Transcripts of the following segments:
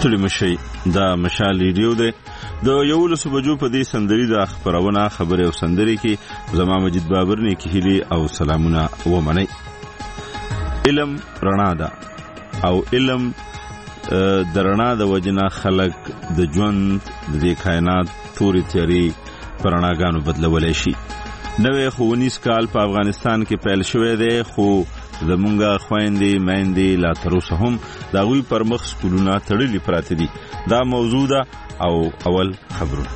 ستړي مشي دا مشال ریډیو دی د 11 بجو په دې سندري د خبرونه خبرې او سندري کې زما مجید بابر نه کې هلي او سلامونه ومني. علم رڼا ده او علم د رڼا د وجنه خلق د ژوند د کائنات توري تیاري پرڼاګانو بدلولای شي. نوې ښوونیز کال په افغانستان کې پیل شوی دی خو زمونږه خويندې میندې لا تر اوسه هم د هغوی پر مخ سکولونه تړلي پراته دي. دا موضوع ده او اول خبرونه.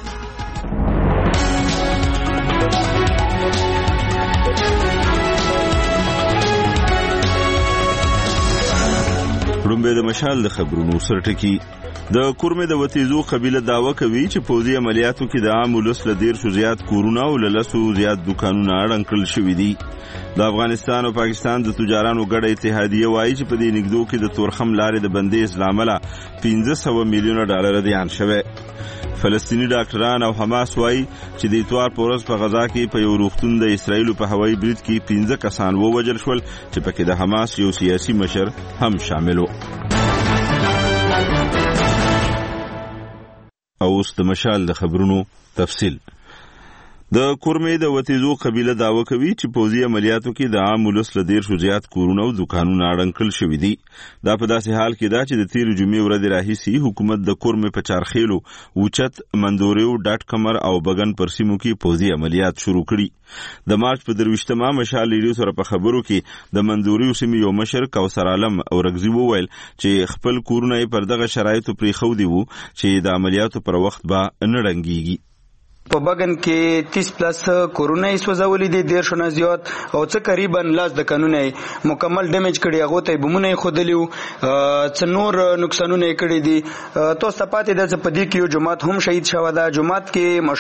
رومبه د مشال د خبرونو سرټکی د کورمه د وتیزو قبيله داوا کوي چې پوځي عملیاتو کې د عام ولس له 1.5 زیات کورونه او لسو زیات دکانونه اړن کړل شوې دي. د افغانستان او پاکستان د تجارانو ګډه اتحادیه وایي چې په دې نګدو کې د تورخم لارې د بندیز لامل $500 میلیون زیان شوی. فلسطینی ډاکټران او حماس وایي چې د اتوار په ورځ په غزا کې په یو روغتون د اسرایل په هوایي برید کې 15 کسان ووژل شول چې پکې د حماس یو سیاسي مشر هم شامل و. او اوس د مشال د خبرونو تفصیل. د کورمه د وتیزو قبيله داوا کوي چې پوځي عملیاتو کې د عام ولس له 1.5 زیات کورونه او دکانونه اړن کړل شوي دي. دا په داسې حال کې ده چې د تیر جمعې ورځې راهیسې حکومت د کورمه په چارخیلو اوچت مندوریو ډاټ کمر او بغن پر سیمو کې پوځي عملیات شروع کړي. د مارچ په 23 مشال ریډیو سره په خبرو کې د مندوریو سیمې یو مشر کوثر عالم او رغزي وویل چې خپل کورونه پر دغه شرایطو پرې خو دی وو چې د عملیاتو پر وخت به نه ډنګيږي. په بغن کې 30+ کورونه سوځولې دي 1.5 نه زیات او څه تقریبا لاس د قانوني مکمل ډیمیج کړي هغه ته بمونه خودلیو څه نور نقصانونه کړي دي. تاسو پاتې د پدې کې یو جماعت هم شهید شوه. دا جماعت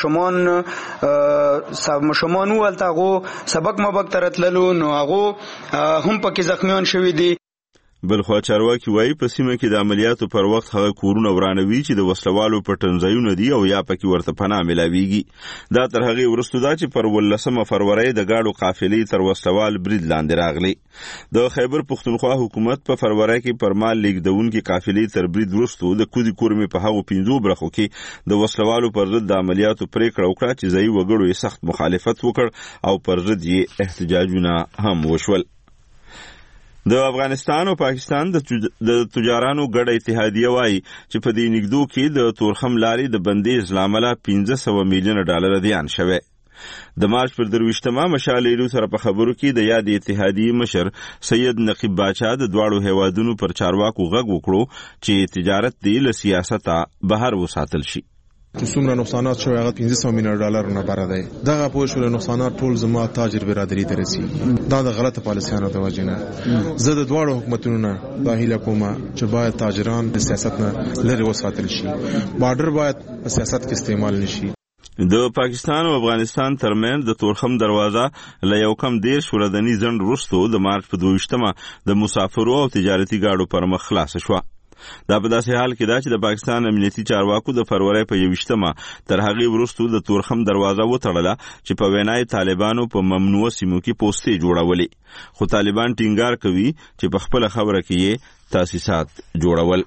کې مشمون ولتاغو سبق مبک ترتللو نو هغه هم پکې زخمیان شوي دي. بلخوا چارواکي وایي په سیمه کې د عملیاتو پر وخت هغه کورونه ورانوي چې د وسلوالو په ټنځایونه دي او یا پکې ورته پناه ملاويږي. دا تر هغه وروسته دا چې پر 18 فروری د گاډو قافلې تر وسلوال برید لاندې راغلي. د خیبر پختونخوا حکومت په فروری کې پر مال لیږدونکو قافلې تر برید وروسته د کوزي کورمه په هغو 15 برخو کې د وسلوالو پر ضد د عملیاتو پریکړه وکړه چې ځای وګړو یې سخت مخالفت وکړ او پر ضد یې احتجاجونه هم وشول. د افغانستان او پاکستان د تجارانو ګډه اتحادیه وایي چې په دې نګدو کې د تورخم لارې د بندیز لامل $500 میلیون زیان شوی. د مارچ پر 23 مشال ریډیو سره په خبرو کې د یاد اتحادیه مشر سید نقیب باچا د دواړو هیوادونو پر چارواکو غږ وکړو چې تجارت دی له سیاسته بهر وساتل شي. څومره نقصانات شوی هغه $500 میلیون نه بره دی. دغه پوه شول نقصانات ټول زما تاجر برادری ته رسي. دا د غلطه پالیسیانو د وجې نه زه د دواړو حکومتونو نه دا هیله کوم چې باید تاجران د سیاست نه لرې وساتل شي. بارډر باید په سیاست کې استعمال نشي. د پاکستان او افغانستان ترمنځ د تورخم دروازه له یو کم 10 ورځنی ځنډ وروسته د مارچ په 22 د مسافرو او تجارتي گاډو پر مخ خلاص شو. دا په داسې حال کې دا چې د پاکستان امنیتي چارواکو د فروری په 21 تر هغې وروسته د تورخم دروازه وتړله چې په وینای طالبانو په ممنوع سیمو کې پوستې جوړولې. خو طالبان ټینګار کوي چې په خپل خبره کې یې تاسیسات جوړول.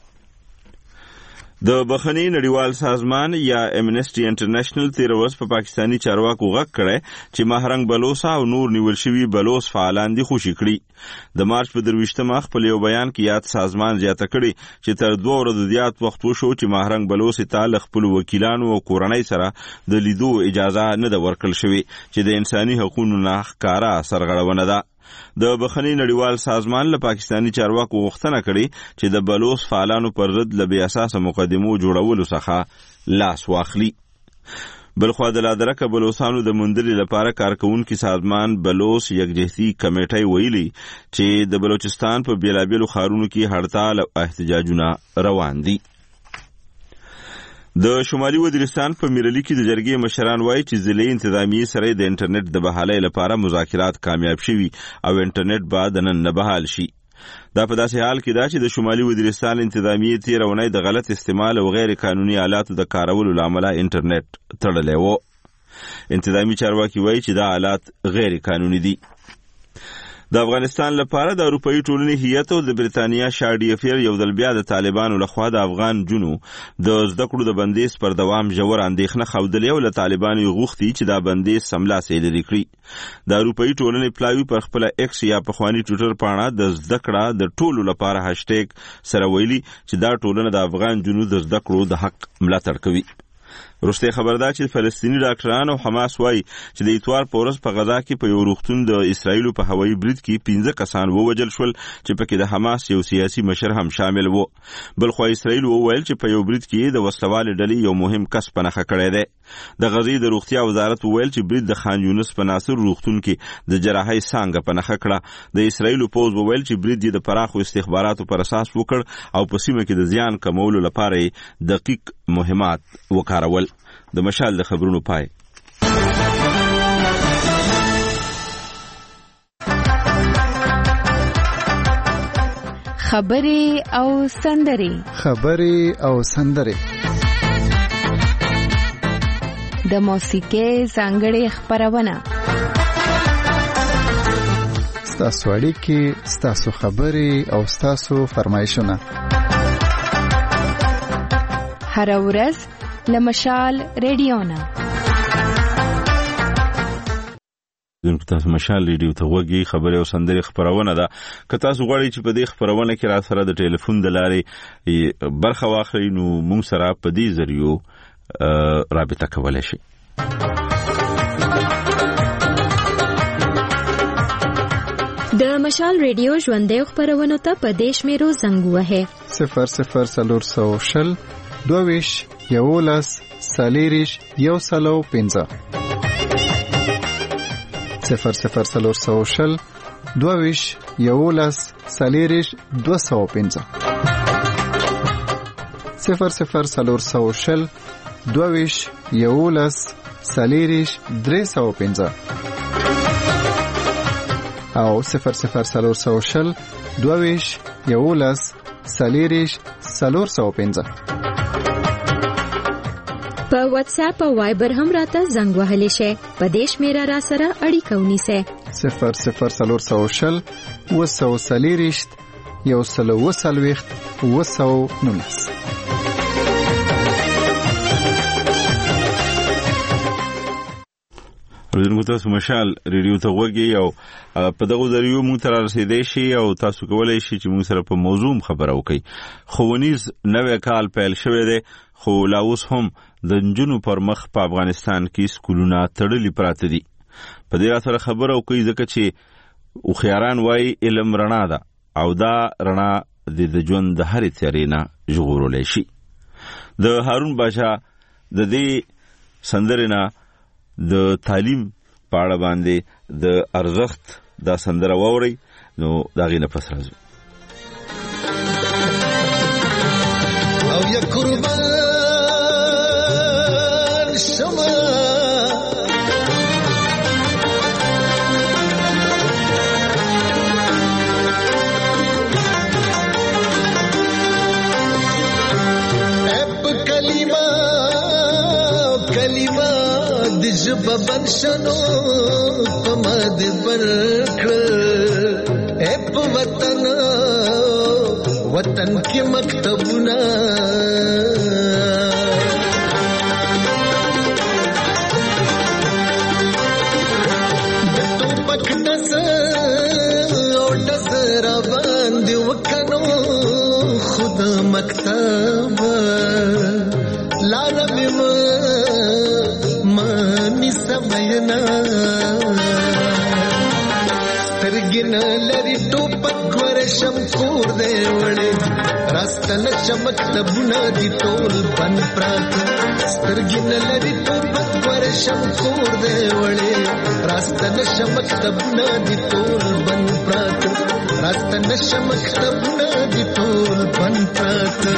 د بخښنې نړیوال سازمان یا امنسټي انټرنیشنل تیر ورځ په پاکستانی چارواکو غږ کړی چې مهرنګ بلوڅ او نور نیول شوي بلوڅ فعالان دي خوشي کړي. د مارچ په 23 خپل یو بیان کې یاد سازمان زیاته کړي چې تر 2 ورځې زیات وخت وشو چې مهرنګ بلوڅ ته خپل وکیلانو او کورنۍ سره د لیدو اجازه نه ده ورکړل شوې چې د انساني حقوقو نه ښکاره سرغړونه ده. د بخښنې نړیوال سازمان له پاکستانی چارواکو غوښتنه کړې چې د بلوڅ فعالانو پر ضد له بې اساسه مقدمو جوړولو څخه لاس واخلي. بلخوا د لادرکه بلوڅانو د موندلو لپاره کارکوونکي سازمان بلوڅ یکجهتي کمیټه ویلي چې د بلوچستان په بیلابیلو ښارونو کې هړتال او احتجاجونه روان دي. د شمالي وزیرستان په میرلی کې د جرګې مشران وایي چې ضلعي انتظامیې سره د انټرنیټ د بحالۍ لپاره مذاکرات کامیاب شوي او انټرنیټ به د نن نه بحال شي. دا په داسې حال کې ده چې د شمالي وزیرستان انتظامیې تېره اونۍ د غلط استعمال او غیر قانوني آلاتو د کارولو له امله انټرنیټ تړلی و. انتظامي چارواکي وایي چې دا آلات غیر قانوني دي. د افغانستان لپاره د اروپאי ټولنې هیئت او د بریتانیا شاډي افیر یو ځل بیا د طالبانو لخوا د افغان جنو د زده کړو د بندیز پر دوام ژور اندېښنه ښودلې او له طالبانو غوښتي چې دا بندیز سملاسي لري کړي. د اروپאי ټولنې پلاوی پر خپل ایکس یا پخوانی ټویټر پاڼه د زده کړه د ټولو لپاره هاشټیګ سره ویلي چې دا ټولنه د افغان جنو د زده کړو د حق ملاتړ کوي. وروسته خبردار چې فلسطینی ډاکټران او حماس وایي چې د اتوار په ورځ په غزا کې په یو روغتون د اسرایلو په هوایي برید کې 15 کسان ووژل شول چې پکې د حماس یو سیاسي مشر هم شامل وو. بلخو اسرایل وویل چې په یو برید کې د وسلوال ډلې یو مهم کس په نښه کړی دی. د غزې د روغتیا وزارت وویل چې برید د خان یونس په ناصر روغتون کې د جراحي څانګه په نښه کړه. د اسرایلو پوز وویل چې برید د پراخو استخباراتو پر اساس وکړ او په سیمه کې د زیان کمولو لپاره دقیق مهمات وکارول. د مشال د خبرونو پای. خبرې او سندرې د موسیقۍ ځانګړې خپرونه. ستاسو اړیکې، ستاسو خبرې او ستاسو فرمایشونه هر ورځ لمشال ریډیو نه. دونکو تاسو مشال ریډیو ته وګورئ. خبرې او سندرې خبرونه ده. که تاسو غواړئ چې په دې خبرونه کې را سره د ټلیفون د لارې برخه واخلئ نو موږ سره په دې ذریعو رابطه کولای شئ. د مشال ریډیو ژوندۍ خبرونه ته په دیش میرو زنګ وهه 0040 22 11 سالیریش یو سلو 15 0040 22 11 سالیریش 215 0040 22 11 سالیریش 315 او 0040 22 11 سالیریش 415. په واتس اپ او وایبر هم راته زنګ وهلی شي. په دیش میرا را سره اړیکه ونیسه 0040 وسو سالیریشت یو سلو وسلويخت وسو نونس. ورته تاسو مشال ریډیو ته وګورئ او په دغه ذریعو مونږ ته رسیدئ شي او تاسو کولای شئ چې مونږ سره په موضوع خبرو وکړئ. ښوونیز نوې کال پیل شوی دی خو لا اوس هم د نجونو پر مخ په افغانستان کې سکولونه تړلي پراته دي. په دې سره خبرو کوي ځکه چې خوخياران وایي علم رڼا ده او دا رڼا د ژوند د هرې تیارې نه ژغورلی شي. د هارون باشا د دې سندرې نه د تعلیم په اړه باندې د ارزښت دا سندره واورئ نو د هغې نه پس راځو. او یا قربان شما جب بنشنو پمد برکل اپ وطن وطن کی مکتبنا دتو پکدس او دسرا باندې وکنو خود مکتب لارم سمينا سترګنا لري ټوپک ورشم کور دی وړي راستل چمک تبنا دي ټول بن پرات سترګنا لري ټوپک ورشم کور دی وړي راستل چمک تبنا دي ټول بن پرات راستل چمک تبنا دي ټول بن پرات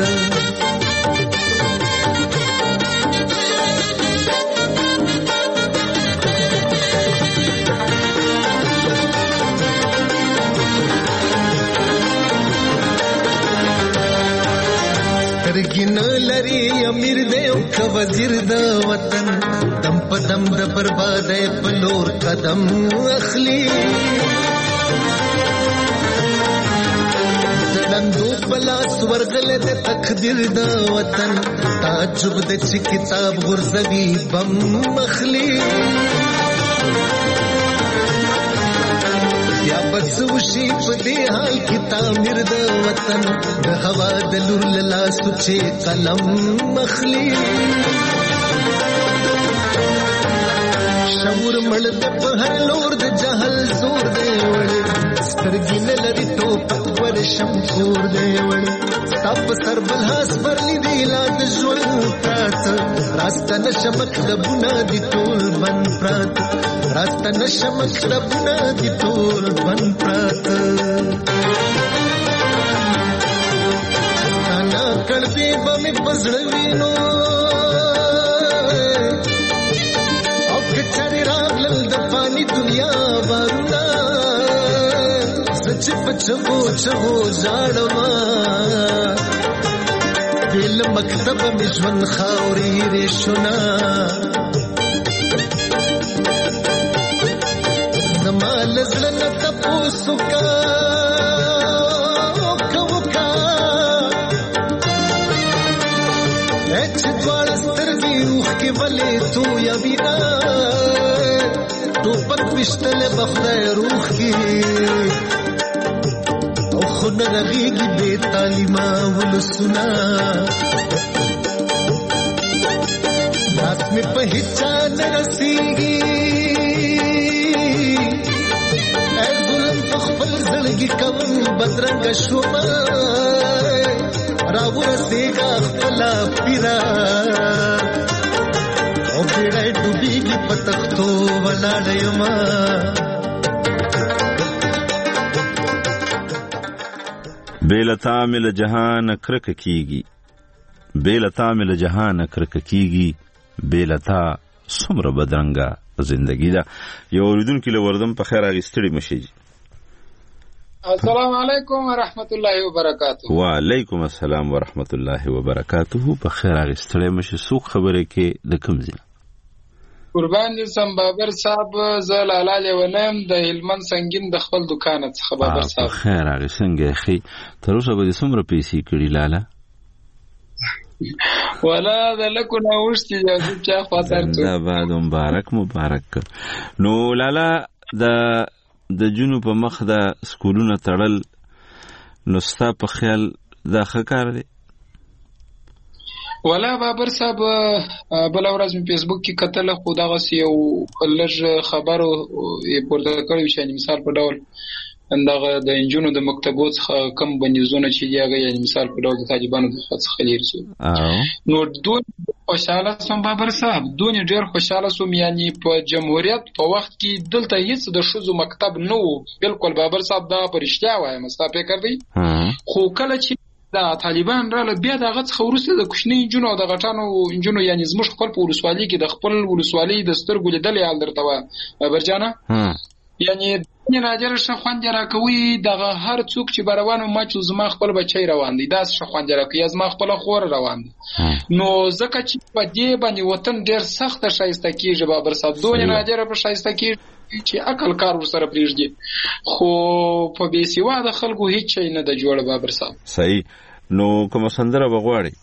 سترګین لري امیر دی او ک وزیر د وطن دم په دم د بربادۍ په لور قدم اخلي ړندو پلاس ورغله د تقدیر د وطن تعجب د چې کتاب غرزوي بم مخلی یا بس وشي په دې حال کې تعمیر د وطن د هوا د لور لاس چې قلم مخلی شعور مړ د په هر لور د جهل زور دی وړي سترګې نه لري ټوپک ورشم کور دی وړي ستا په سر بلحاس برلی دی لا د ژوند پراته راسته نشه مکتبونه دي ټول بند پراته راسته نشه مکتبونه دي ټول بند پراته انا کړبې به مې په زړه وینو دنیا بارونا سچ پچھو چھو زاڑما دل مکتب مجون خاوری ریشنا زمال زلن تپو سکا اوکا اچھ دوار سترگی روح کے ولے تو یا بینا ټوپک وشتل بخدای روح کی او خود رغیگی بے تعلیمہ ولسنا رات میں پہچان رسیگی اے ظلم تخبل زلگی کم بدرنگ شما راو رسیگا خلا پیرا او بیڑای ڈوبیگی پتختو ولاړیما بیلتا مل جهان کرک کیږي بیلتا مل جهان کرک کیږي بیلتا څومره بدرنګه زندگی ده یو اوریدونکو له وردم په خیر اغستړي مشي السلام علیکم ورحمت الله وبرکاته وعلیکم السلام ورحمت الله وبرکاته په خیر اغستړي مشي سوق خبره کې د کوم ځای قربان دي سم بابر صاحب زه لاله لونم د هلمند سنگین د خپل دکان څخه بابر صاحب خیر هغه څنګه خي تر اوسه به څومره پیسې کړي لاله ولا د لکو نه وشتي چې چا خاطر ته دا بعد مبارک نو لاله د جنو په مخ د سکولونو تړل نو ستا په خیال دا ښه کار دی ولا بابر صاحب بل ورځ په فیسبوک کې کتل خو دا غس یو لږ خبرو پورته کړی چې مثال په ډول اندغه د انجونو د مکتبو څخه کم بنیزونه چې دیغه یعنی مثال په ډول د طالبانو د څخه لري نو دوی خوشاله سم بابر صاحب دوی ډېر خوشاله سم یعنی په جمهوریت په وخت کې دلته هیڅ د شوزو مکتب نه وو بالکل بابر صاحب دا پرشتیا وایم ستا فکر دی خو کله چې دا طالبان رااله بیا دغه څخه ورسته د کوچنی انجونو د غټانو انجونو یعنی زموږ خپل په ولسوالۍ کې د خپل ولسوالۍ د سترګو لیدلې حال درته برجانه یعنی ناجر شخوند راکوي دغه هر څوک چې بروانو ما چې زما خپل بچی روان دي دا شخوند راکوي زما خپل خور روان دي نو ځکه چې په دې باندې وطن ډیر سخت شایسته کیږي بابر صاحب دوی ناجر په شایسته کیږي چې عقل کار ورسره پریږدي خو په بي سیواده خلکو هیڅ شي نه د جوړ بابر صاحب صحیح نو کوم سندره بغواړي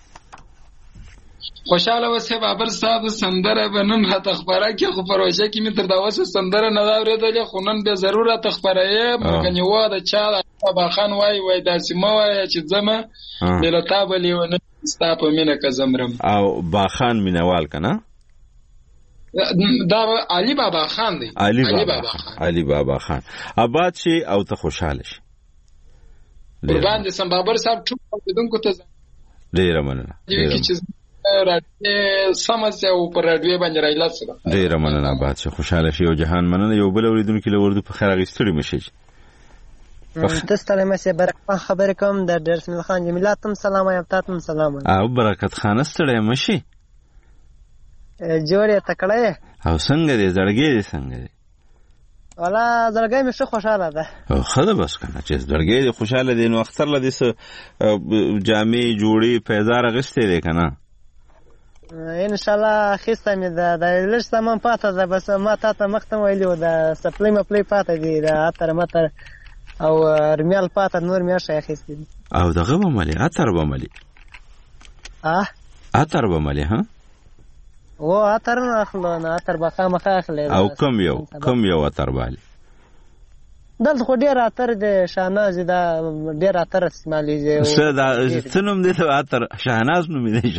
خوشاله وسه بابر صاحب سندره بنن راته خبره کې خو پروژه کې می تر دا وسه سندره نه اورېدل خو نن به ضرورت خبره یې مګنی و دا چا بابا خان وای داسې ما وای چې زما ملتا بلی ونه ستا په مینه که زمرم او باخان مینوال کنه دا علي بابا خان دی علي بابا خان آباد شي او ته خوشاله شي قربان دي سم بابر صاحب ټول دونکو ته ډیر مننه راډیو سمسیا او پر راډیو باندې راځل سره ډیر مننه آباد شي خوشاله شي او جهان مننه یو بل اوریدونکو له ورده په خیر غستړي مشي تستړی مې برکت خبر کوم د درسمل خان جمیلاتم سلام یا تاسو سلام او برکت خان ستړی مشي جوړه تکړه او څنګه دې زړګي دې څنګه دې والا زړګي مې خوشاله ده او خله بس کنه چې زړګي دې خوشاله دي نو اختر لدې س جامې جوړي پیزار غستې دې کنه ان شاء الله خسته مې د لږ سامان پاته ده بس ما ته مختم ویلو د سپلای مپلای پاته دي د اتر متر او رمیال پاته نور میاشت اخیستی دي. او دغه به ملي اتر به ملي اتر به ملي ها او اتر نه اخلو نه اتر به خامخا اخلي. او کم یو اتر بالی دلته خو ډېر اتر دی شاهناز دا ډېر اتر استعمالیږي. څه نوم دی ته اتر؟ شاهناز نوم دی.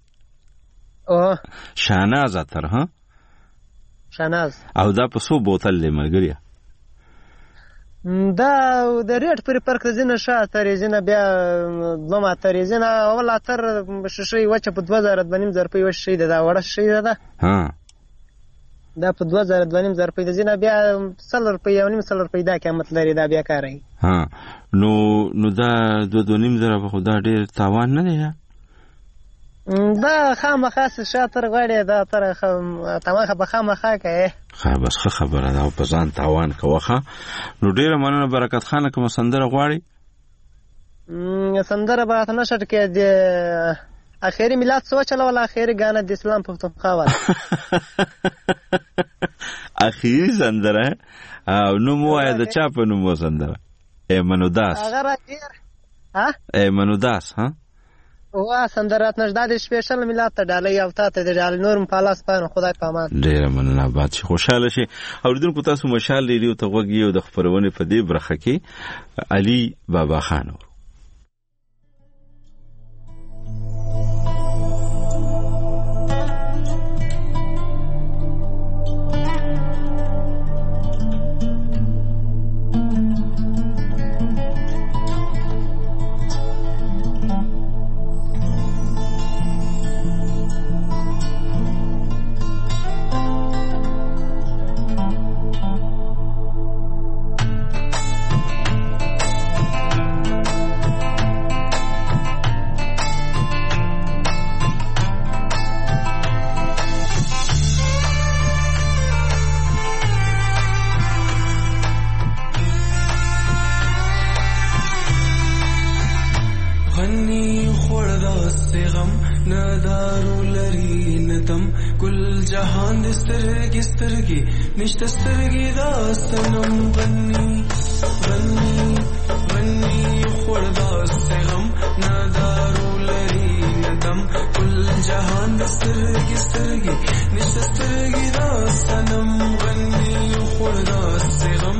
شاهناز اتر ها شاهناز. او دا په څو بوتل دی ملګریا؟ دا د ریټ پرې فرق دی. ځینې ښه اتر یې ځینې بیا دوم اتر یې ځینې اول اتر شیشې وچه په 2000 روپۍ وچه شي ده. دا وړه شي ده دا په 2000 روپۍ ده. ځینې بیا 100 روپۍ او 900 روپۍ دا قیمت لري. دا بیا کاروي. نو دا 2.5 په خو دا ډېر تاوان نه دی. دا خامخا شاتر غواړي دا تر تماخه به خامخا کوي. بس خبره ده په ځان تاوان کوخه. نو ډیره مننه برکت خانه کوم سندره غواړي؟ سندره به تاسو نشته کې د اخیری میلاد سو چلول اخیری غانه د اسلام پښتونخوا والا اخیری سندره. نو مو د چا په نوم سندره؟ ایمنوداس. ایمنوداس ها وا سندرات نشدا د سپیشل میلاد ته ډالۍ او ته د ډال نورم پالاس پانو خدای پامان. ډیره مننه باد شي خوشاله شي. اوریدونکو تاسو مشال لري او ته وګي او د خبرونه په دې برخه کې علي بابا خان. نشته سترګې دا سنم غني خور دا سغم ندارو لري ندم کل جهان د سترګې نشته سترګې دا سنم غني خور دا سغم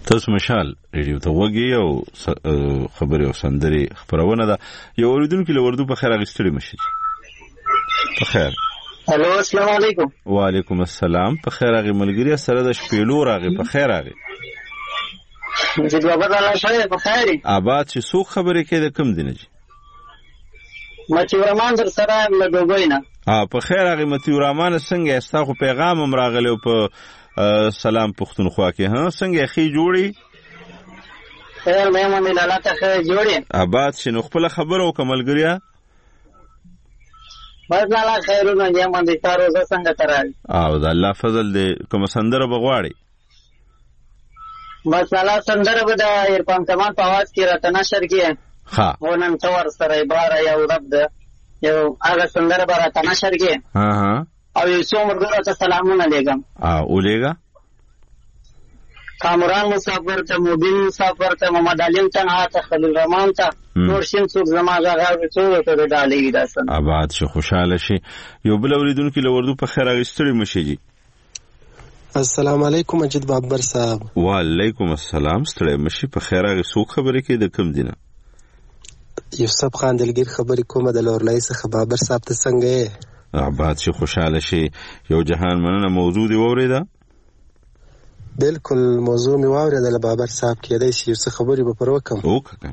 تاسو مشال ریډیو ته وګورئ او خبري او سندري خبرونه ده. یو اوریدونکو له وردو په خیر اغستړي مشي. په خیر. الو السلام علیکم. وعلیکم السلام. په خیر اغه ملګری سره د شپېلو راغه په خیر اغه. چې بابا تعالی شوی په خیر. آباد چې څوک خبرې کوي د کم دینه جی؟ متي ورمان در سره له دوبینا. په خیر اغه متي ورمان څنګه استاخو پیغام هم راغلی په سلام پختونخوا کې ها څنګه خې جوړي؟ خیر مې مونږ لاله ته خې جوړي. آباد شنو خپل خبرو کوملګریا؟ بس لاله خیرونه یې مونږ د کارو څنګه ترای. او د الله فضل دې کوم سندره بغواړي. بس لاله سندره به د عرفان کمال په आवाज کې راته نشر کې. ها. ونن څور سره عبارت یو رب ده. یو هغه سندره به راته نشر کې. ها. او یو څو مرګو ته سلامونه لګم. اولېګا کامران مسافر ته مبین مسافر ته محمد علیم ته ته خلیل رحمان ته نور شین څوک زماغه غاړه څو ته ډالې داسن. آباد شو خوشاله شي. یو بل اوریدونکو له وردو په خیر اغستړي مشي جی. السلام علیکم مجید بابر صاحب. وعلیکم السلام. ستړي مشي په خیر اغه څوک خبرې کوي د کم دینه؟ یوسف خان دلګر خبرې کومه د لورلای څخه. بابر صاحب ته څنګه یې؟ آباد شي خوشاله شي. یو جهان مننه موضوع دی ووریدا؟ بالکل موضوع می واوریدله بابر صاحب. کېدای شي یو څه خبرې به پر وکم. وکړه.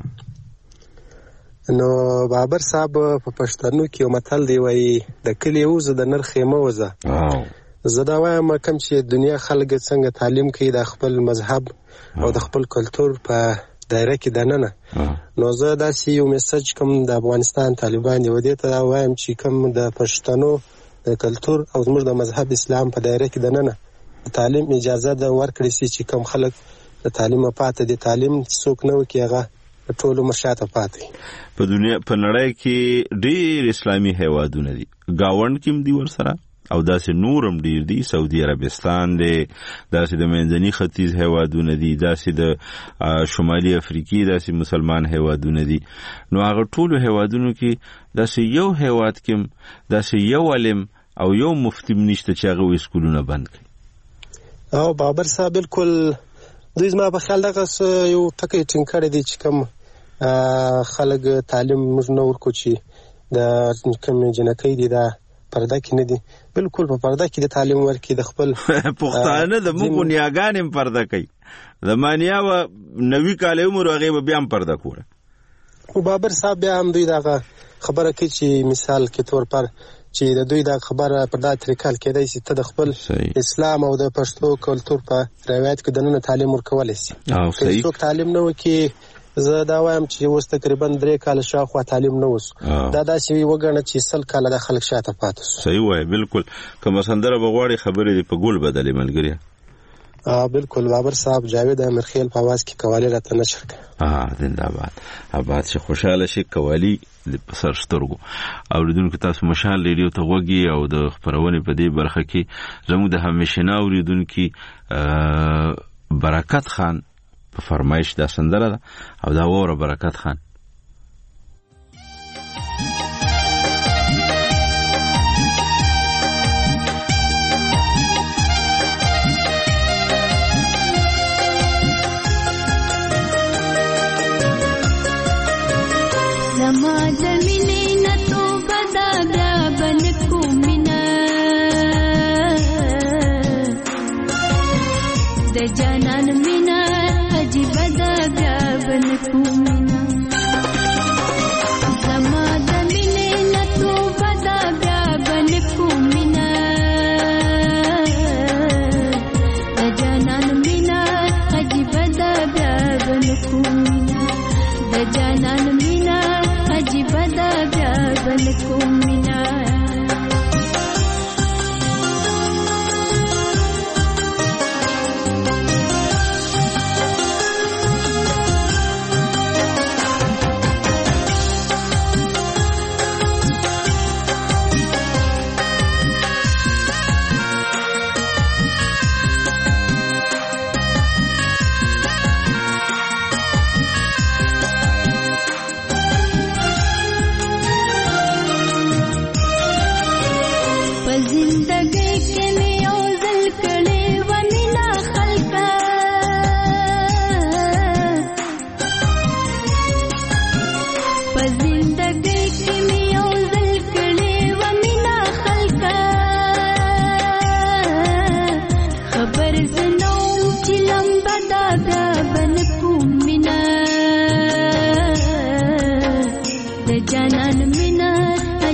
نو بابر صاحب په پښتنو کې یو متل دی وایي د کلي وزه د نر خیمه وزه. زه دا وایم کوم چې دنیا خلک څنګه تعلیم کوي د خپل مذهب او د خپل کلتور په دایره کې دننه. نو زه داسې یو میسج کوم د افغانستان طالبان دی ودې ته وایم چې کوم د پښتنو د کلتور او زموږ د مذهب اسلام په دایره کې دننه تعلیم اجازه ده ورکړي سي چې کوم خلک د تعلیم پاتې دي. تعلیم څوک نه وکي هغه ټول مرشاته پاتې. په دنیا په نړۍ کې ډېر اسلامي هیوادونه دي. گاوند کې دي ورسره او داسې نورم ډیر دي. سعودي عربستان دی، داسې د منځني ختیځ هیوادونه دي، داسې د شمالي افریقې داسې مسلمان هیوادونه دي. نو هغه ټولو هیوادونو کې داسې یو هیواد کې داسې یو علم او یو مفتي نشته چې هغه اسکولونه بند کړي. او بابر صاحب بالکل دوی زما په خیال دغه یو ټکی ټینګ کړی دی چې کوم خلک تعلیم موږ نه ورکو چې د کوم جنکۍ دي دا پرده کې نه دي. بالکل په پرده کې د تعلیم ورکې د خپل پښتانه د موږ نیاګان هم پرده کوي. د مانیا و 90 کال عمر هغه بیا هم پرده کوله. او بابر صاحب بیا هم دوی دغه خبره کوي چې مثال کې تور پر چې د دوی د خبره په دا طریقه کېدای شي ته د خپل اسلام او د پښتو کلتور په روایت کې دنه تعلیم ورکول شي. که څوک تعلیم نه وکي زه دا وایم چې اوس تقریبا 3 کال شاوخوا تعلیم نه وس. دا داسې وګڼه چې 100 کال د خلک شاته پاتې شو. صحیح وای. بالکل کوم سندره بغواړي خبرې په ګول بدلې ملګری. بالکل بابر صاحب جاوید امرخیل په आवाज کې قوالی راته نشر کړ. زنده‌باد. آباد شي خوشاله شي. قوالی د سر سترګو اوریدونکو تاسو مشال ریډیو ته وګورئ او د خبرونه په دې برخه کې زموږ د همیشنه اوریدونکو برکت خان په فرمایش دا سندره ده او دا وره برکت خان.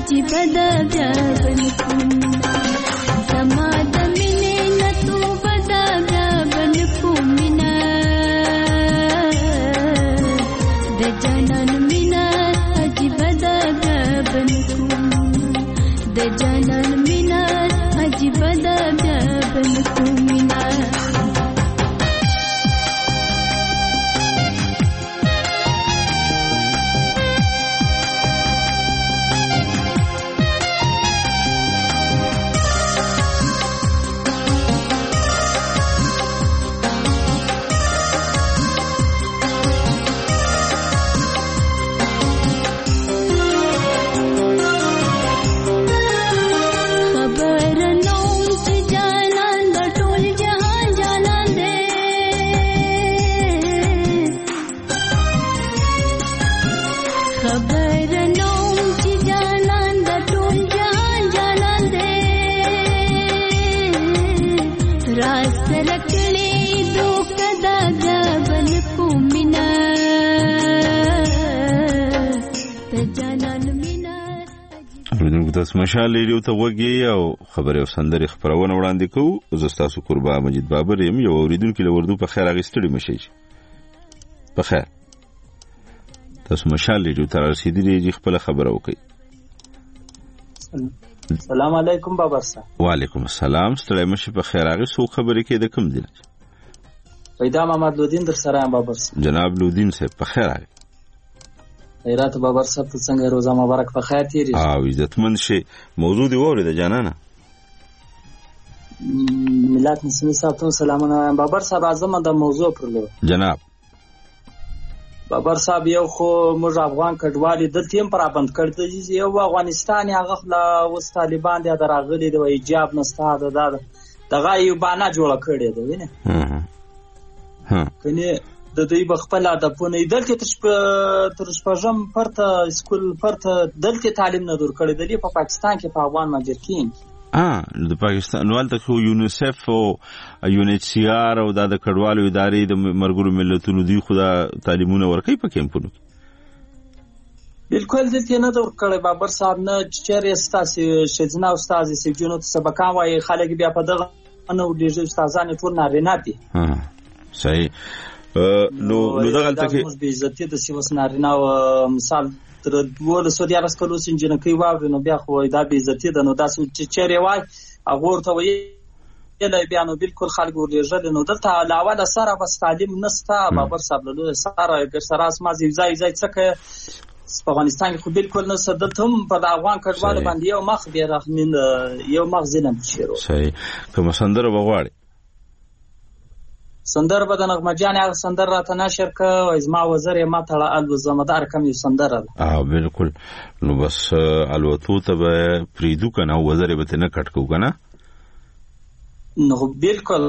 عجیب ده بیا بنکوم زما د مینې نه توبه ده بیا بنکوم مینا د جانان مینا عجیب ده بیا بنکوم د جانان مینا عجیب ده بیا بنکوم مینا تاسو مشال ریډیو ته وګورئ او خبري او سندري خبرونه وړاندې کوو. زه تاسو قربا مجید بابر یم. یو اوریدونکو له وردو په خیر اغستړي مشي په خیر. تاسو مشال ریډیو ته رسیدلی خپل خبره وکړئ. السلام علیکم بابر صاحب. وعلیکم السلام. ستړی مشي په خیر اغه سو خبرې کې د کوم دي؟ پیدا محمد لودین در سره ام بابر صاحب. جناب لودین صاحب په خیر اغه. خیرات بابر صاحب ته څنګه روزه مبارک په خیر تیری. عزتمن شي. موضوع دی وره جانانه. ملت نسمی صاحب ته سلامونه بابر صاحب. اعظم د موضوع پرلو جناب بابر صاحب یو خو موږ افغان کډوالي دلته هم پرابند کړ دي. یو افغانستان هغه خلا اوس طالبان دي دراغلي دی ایجاب نسته دغه یو باندې جوړ کړی دی وینه. کني د دوی بخپل عادتونه دلته تر شپږم پرته سکول پرته دلته تعلیم نه دور کړی دی په پاکستان کې په افغان ماجرکین د پاکستان والته خو یونیسف او یونیسیار او د کډوالو ادارې د مرګرو ملتونو دی خدا تعلیمونه ورکوي په کیمپونو کې. بالکل دلته نه دور کړی بابر صاحب نه چیرې استاسي شجنا استاد سجونو سبقان وای خلک بیا په دغه نو ډیجه استادانه ټول نارینه دي. صحیح. نو دغه تل کې به عزت د سیوس نارینه مثال تر 214 کلو سنجنه کوي واو نو بیا خو دا به عزت ده. نو داسې چیرې وای هغه ورته وی یله بیا نو بالکل خلک ورلېږل. نو دلته علاوه سره بس تعلیم نسته بابر صاحب له سره ګر سره اسما ځای څخه په افغانستان کې خو بالکل نه صدت هم په افغان کډوالو باندې یو مخ دی رحمین یو مخ ظلم شروع. صحیح. کوم سندره وغواړي؟ سندر به د نغمه جان هغه سندر راته نشر ک او ازما وزر ما ته الوزمدار کم یو سندر ده. بالکل. نو بس الوتو ته به پریدو کنه وزر به نه کټ کو کنه. نو بالکل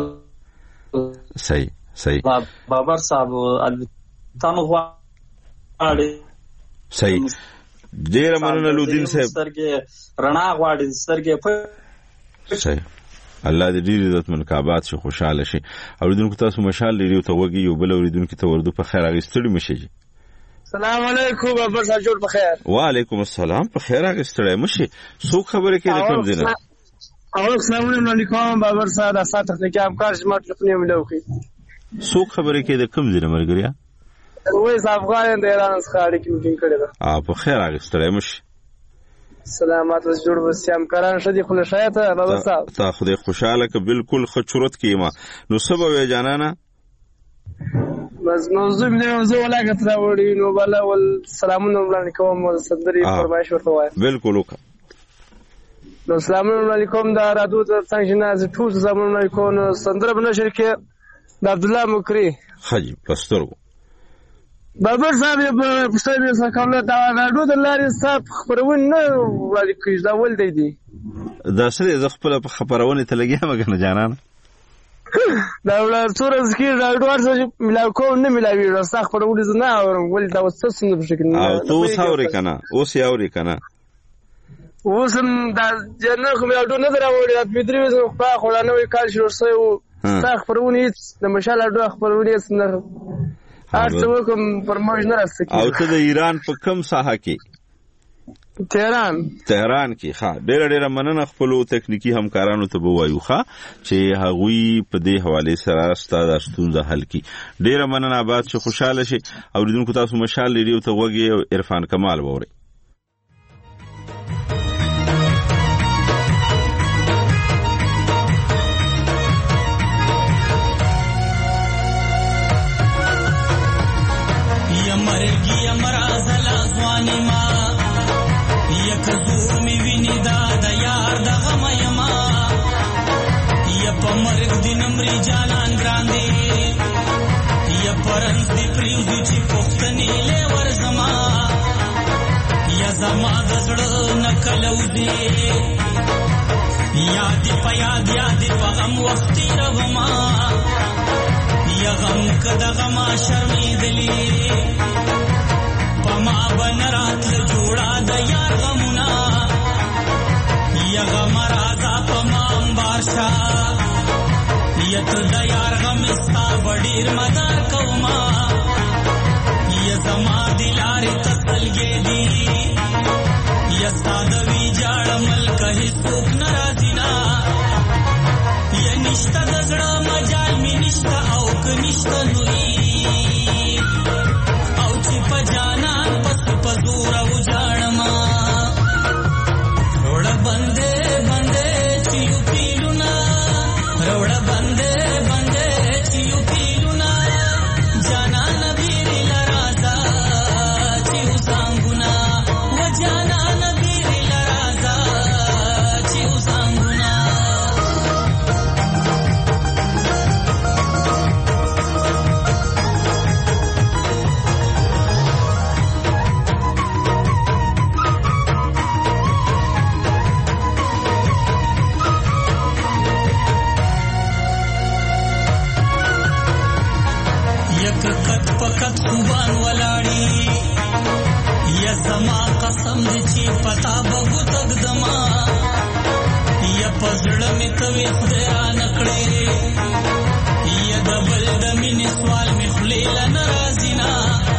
صحیح بابر صاحب الوتانو غواړي. صحیح. ډیر مننه لودین صاحب. سترګې رڼا غواړي سترګې په. صحیح. الله دې ډیر عزتمن کابات شي خوشاله شي. اوریدونکو تاسو مشال ریډیو ته وګورئ یو بل اوریدونکو ته وردو په خیر اغستړي مشي. السلام علیکم بابر صاحب جوړ په خیر. وعلیکم السلام په خیر اغستړي مشي. سو خبره کې د کوم دینه؟ السلام علیکم بابر صاحب تاسو ته کې امکان شمه ټلیفون ملوخي. سو خبره کې د کوم دینه مرګریا؟ وای افغان د ایران څخه اړیکې میټینګ کړې ده. په خیر اغستړي مشي. سلامات اوس جوړ وسیم کران شدي خو شاید بابا صاحب ته خدای خوشاله ک بالکل خچورت کیما نو سبب جانانا بس موضوع دې موضوع ولا کتره وړي نو بلا ول سلامونه علیکم صدري فرمایش ورته وای. بالکل وک نو السلام علیکم دا رادو څنګه جناز ټول زمون علیکم سندره بنشر کې د عبد الله مکری حجی پسترو بابر صاحب په ستاسو سره کوم دا راډیو د لارې صاحب خبرونه نه وړاندې کوي دا ول دی دا سره ز خپل په خبرونه ته لګیا مګنه جانان دا ولا سورز کې راډیو ورسره ملاو کوم نه ملاوي راځه خبرونه زه نه اورم ول دا وسته نه بشکل نه او تو ساوري کنه اوس یاوري کنه اوسم دا جنه خو ملاو نه دراوړي د بدري وسه په خلانه وی کال شو سه صح خبرونه د مشال اډو خبرونه نه هر څه کوم پرموج نه راځي. او ته د ایران په کوم ساحه کې تهران کې. ښه ډېره مننه خپلو تکنیکی همکارانو ته به وایو چې هغوی په دې حواله سره ستاسو ستونزه حل کړي. ډېره مننه. آباد چې خوشاله شي. اوریدونکو تاسو مشال ریډیو ته وګورئ او عرفان کمال ووري. کزور می ویني دا د یار د غم یما یا په مرګ د نمرې جانان ګراندې یا پرنس د پریوزي چې پښتنې له ورزما یا زما د زړه نکلو دې یاد په یاد په غم وخت رغما یا غم کده غما شرمېدلې پما بنرات جوړا د یار غمنا یا غم راځه پما امبارشا یا ته د یار غم استا وړیر مدار کوما یا زما دلارې تسلګې دی یا ساده وی جاړ ملک هیڅوک ناراضینا یا نشته د زړه مجال می نشته او که نشته نوري او چې په جانان پس په زور او جاړما روړه بندې بندې چې یو پیلونا روړه بندې بندې چې یو پیلونا جانان بیرې لرازا چې وسانګونا و جانان بیرې لرازا چې وسانګونا پکت خوبان ولاړی یا زما قسم دې چې پتا بغو تقدما یا پزړه می توي خدای را نکړې یا دبل د مين سوال می خلیل ناراضینا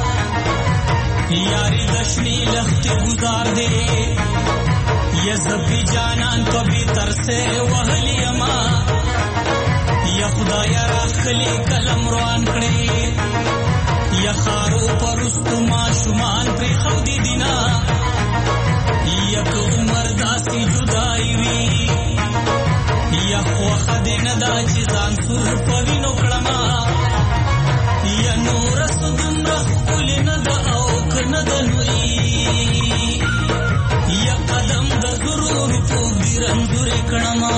یاري دشمي لخت گزار دے یا زبی جانان کبھی ترسے وهلی ما یا خدای را خلی کلم روان کړې یا خارو پرستو ما شمان پر خودی دینا یا که عمر داسی جدائی وی یا خوخ دین دا چیزان سر پوینو کلما یا نورس دمرخ کلی ندا اوک ندنوی یا قدم دا ضرور پوک دی رنزوری کلما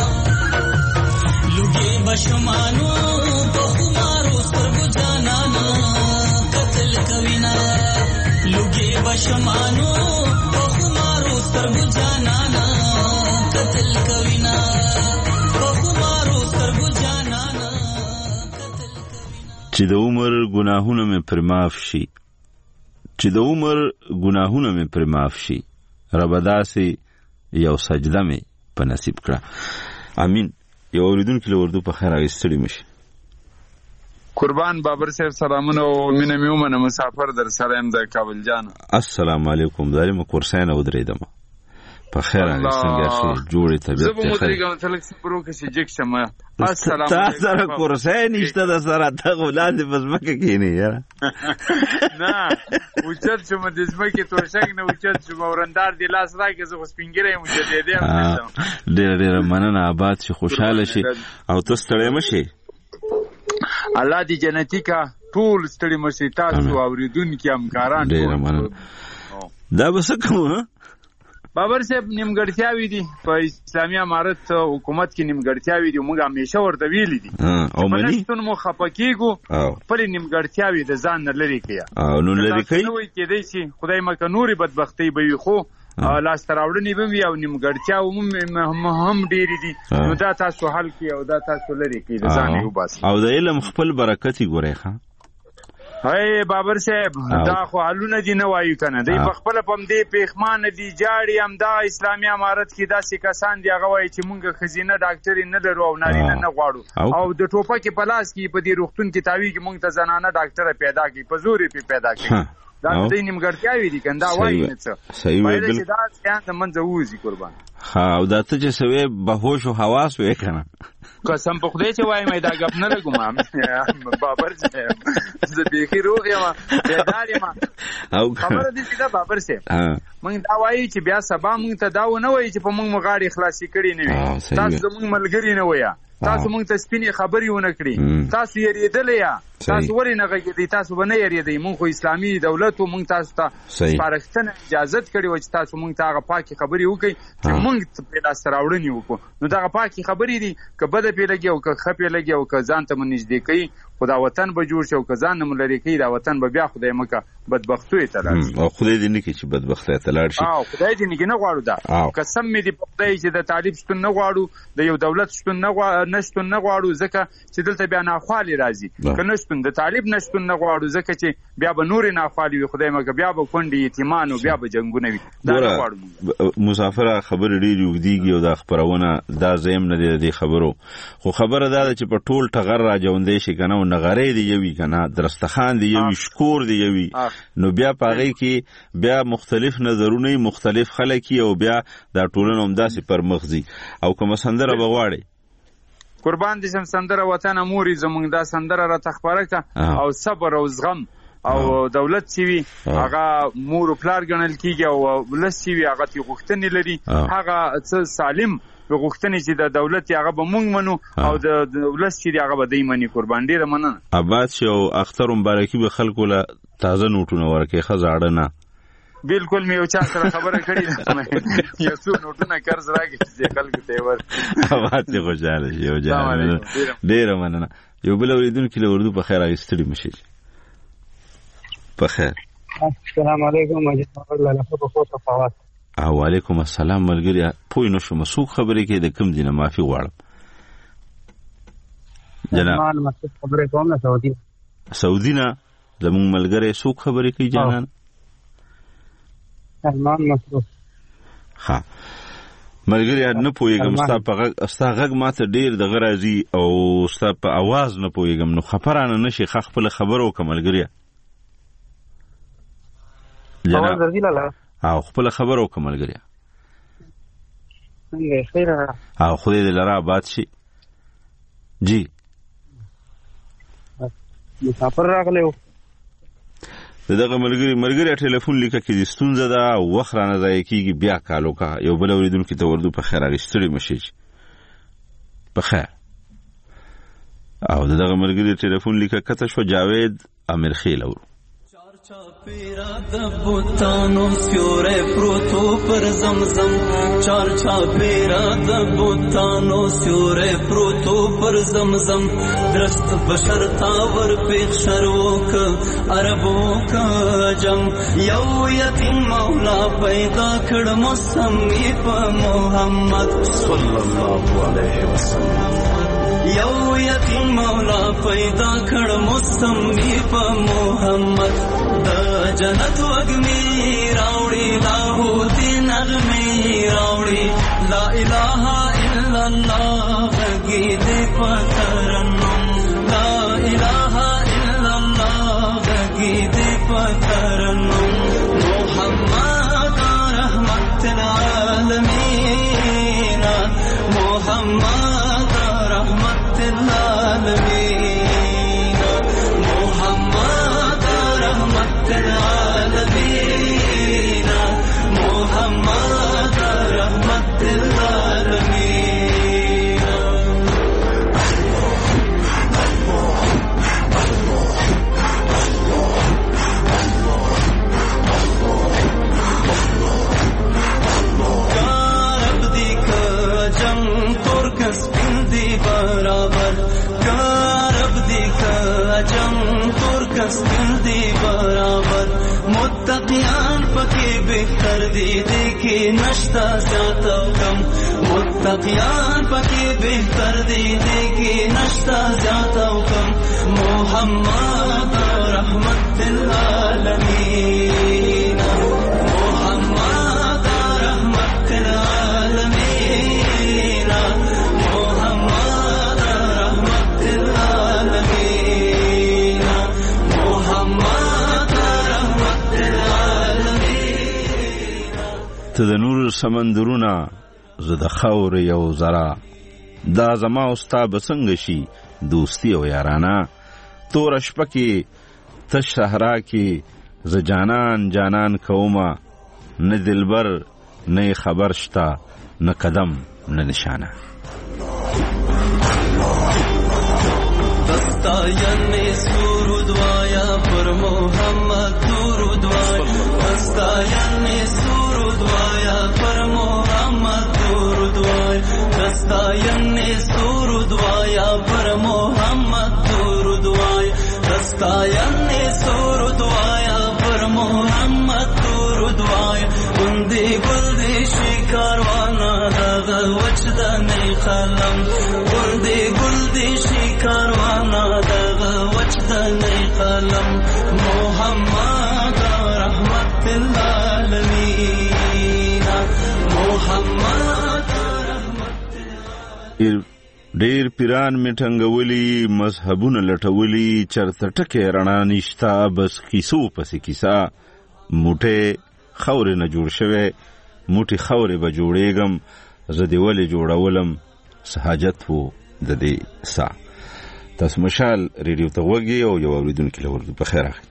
لگے بشمانو پخمارو سرگو جانانا قتل کوینا لگے بشمانو پخمارو سرگو جانانا قتل کوینا پخمارو سرگو جانانا چې د عمر گناهونه مې پر معاف شي چې د عمر گناهونه مې پر معاف شي رب داسې یو سجده مې په نصیب کړه. امین. یو اوریدونکي له اردو په خیر راغستړي مشي. قربان بابر صاحب سلامونه او مینه مې ومنه مسافر در سره ام د کابل جان. السلام علیکم. داریم کورسین او درېدم په خیر راغستنګ شي جوړې طبيعت ته خیر. زه به مدرګم تلک سپرو کې چې جک شمه. السلام علیکم. تاسو سره کورسین نشته د سره ته غولاندې بزمکه کینی یاره. نه اوچت چې مدزمه کې توشک نه اوچت چې ورندار دی لاس راکې زه سپینګره مو چې دې دې. ډېر مننه. آباد شي خوشاله شي او تاسو ستړی مشي. الله دې جنتی کا ټول ستړي مشي تاسو اوریدونکو همکاران. ډېر مننه. دا بس کوم بابر صاحب نیمګړتیاوي دي په اسلامي امارت حکومت کې نیمګړتیاوي دي موږ همیشه ورته ویلي دي او مني پښتون مو خپکیګو پر نیمګړتیاوي د ځان نه لري کیا او نو لري کوي نو کې دی چې خدای مکه نوري بدبختی به وي خو لاس تراوړنی به وي او نیمګړتیاو هم ډېری دي نو دا تاسو حل کی او دا تاسو لري کی د ځان یو بس او د علم خپل برکت ګوري ښا. هاي بابر صاحب دا خو حلونه دي نه وایو کنه دی په خپل پم دی پیخمان دي جاړي هم دا اسلامي امارت کې داسې کسان دی هغه وایي چې مونږ خزینه ډاکټر نه لرو او نارینه نه غواړو او د ټوپک په لاس کې په دې روغتون کې تاوی کې مونږ ته زنانه ډاکټر پیدا کی په زوري پیدا کی دا د نیمګړتیاوې دي کنده وایي نه څه صحیح وي چې دا ځان د منځه ووځي قربان. ها او دا ته چې سوي بهوش او حواس وې کنه قسم په خدای چې وایم دا غپ نه لګم بابر چې زه به روغ یم بیدار یم او خبره دي چې دا بابر سي مونږ دا وایي چې بیا سبا مونږ ته دا نه وایي چې په مونږ مغاړي خلاصي کړي نه وي تاسو زموږ ملګری نه ویا تاسو مونږ ته سپینې خبرې ونه کړې تاسو یریدلې یا تاسو ورې نه غږیدئ تاسو به نه یریدئ مونږ خو اسلامي دولت و مونږ تاسو ته سپارښتنه اجازت کړې وه چې تاسو مونږ ته هغه پاکې خبرې وکړئ چې مونږ پرې لاسته راوړنې وکړو نو دغه پاکې خبرې دي که بده پرې لګي او که ښه پرې لګي او که ځان ته مو نږدې کوي خو دا وطن به جوړ شي او که ځان نه مو لرې کوي دا وطن به بیا خدای مکه بدبختیو ته لاړ شي او خدای دې نه کړي چې بدبختۍ ته لاړ شي خدای دې نه کړي نه غواړو دا قسم مې دې په خدای چې د طالب شتون نه غواړو د یو دولت شتون نه شتون نه غواړو ځکه چې دلته بیا ناخوالې راځي که نه شتون د طالب نه شتون نه غواړو ځکه چې بیا به نورې ناخوالې وي خدای مکه بیا به کونډې یتیمان او بیا به جنګونه وي دا نه غواړو مسافره خبرې ډېرې اوږدېږي او دا خپرونه دا زیم نه دی د دې خبرو خو خبره دا ده چې په ټول ټغر راجوندی شي که نه او نغرۍ دې یوي که نه درستخان دې یوي شکور دې یوي نو بیا په هغې کې بیا مختلف نظرونه مختلف خلک او بیا دا ټولنه همداسې پر مخ ځي او کومه سندره به غواړئ قربان دي شم سندره وطن موري زمونږ دا سندره را تخبره کا او صبر او زغم او دولت چې وي هغه مور او پلار ګڼل کیږي او ولس چې وي هغه تی غوښتنې لري هغه څه سالم غوښتنې چې د دولت هغه به مونږ منو او د ولس چې هغه به دی مني قربان ډیره مننه آباد شو اختر مبارکي به خلکو له تازه نوټونه ورکړي خزاړه نه بالکل مې یو چا سره خبره کړې ده یو څو نوټونه قرض راکړي چې خلکو ته ور آباد دې خوشاله شي او جان ډیره مننه یو بل اوریدونکو له اردو په خیر راغستړي مشي په خیر السلام علیکم مجید الله له په خو صفوات وعلیکم السلام ملګری پوی نو شو مسوق خبرې کې د کوم دینه معافي غواړم جناب مسوق خبرې کوم نه سعودي نه زموږ ملګری سوق خبرې کوي جانان سلمان مسوق ها ملګری نه پویګم ستا غږ ماته ډیر د غرازي او ستا په आवाज نه پویګم نو خبرانه نشي خپل خبرو کوملګری جناب او خپل خبرو کوملګری څنګه خیر او خدای دې لرا آباد شي جی مسافر راغلو دغه ملګری ټلیفون لیکه کې د ستونزه ده وخت رانه ځای کیږي بیا کالو کا یو بل اوریدونکو ته وردو په خیر راغستړي مشي په خیر او دغه ملګری ټلیفون لیکه کته شو جاوید امیر خیل اور چاپیرا د بوتانو سیوره پروتو پر زمزم چار چاپیرا د بوتانو سیوره پروتو پر زمزم درست بشر تاور پیخ شروک عربو کا جم یو یتیم مولا پیدا کړ مسمی په محمد صلی الله علیه وسلم یو یتیم مولا پیدا کړ مسمی په محمد د جنت وګمی راوړي لاهوتی نغمه راوړي لا اله الا الله غږی دې پترنم لا اله الا الله غږی دې پترنم محمد رحمت العالمین محمد رحمت العالمین محمد رحمت العالمین محمد رحمت العالمین کارب دی که جم ترکس بندی برابر کارب دی که جم ترکس بندی برابر متقیان پکی بہتر دی دیکھی نشتا زیادہ کم متقیان پکی بہتر دی دیکھی نشتا زیادہ کم محمد رحمت العالمین محمد رحمت العالمین محمد رحمت العالمین محمد رحمت ته د نور سمندرونه زه د خاورې یو ذره دا زما او ستا به څنګه شي دوستي او یارانه توره شپه کې تش صحرا کې زه جانان جانان کومه نه دلبر نه خبر شته نه قدم نه نشانه دستایان سرود وایا پر محمد درود وایا دستایان سرود وایا پر محمد درود وایا دستایان سرود وایا پر محمد درود وایا دستایان سرود وایا پر محمد درود وایا گندی گلدی شکاروانا دغه وچدنی خلم گندی گلدی شکاروانا دغه وچدنی خلم محمد رحمت للعالمین محمد ډیر پیران میټنګولي مذهبونه لټولي چرته ټکه رڼا نشتا بس کیسو پسې کیسا موټه خورې نه جوړ شوه موټي خورې به جوړېږم زه دی ولې جوړولم سہاجت وو د دې سا تاسو مشال ریډیو ته وګي او یو اوریدونکو لوري په خیر اخی